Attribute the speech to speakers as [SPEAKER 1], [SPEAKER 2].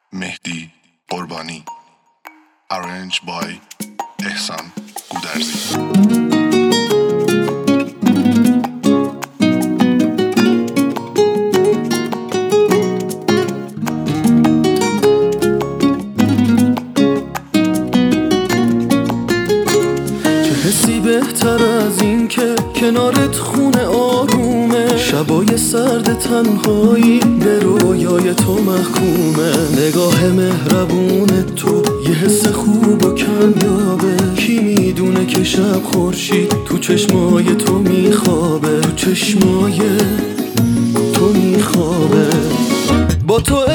[SPEAKER 1] مهدی قربانی. Arranged by احسان گودرزی.
[SPEAKER 2] حسی بهتر از این که کنارت خونه آرومه، شبای سرد تنهایی به رویای تو محکومه. نگاه مهربون تو یه حس خوب و کمیابه، کی میدونه که شب خورشید تو چشمای تو میخوابه، تو چشمای تو میخوابه. با تو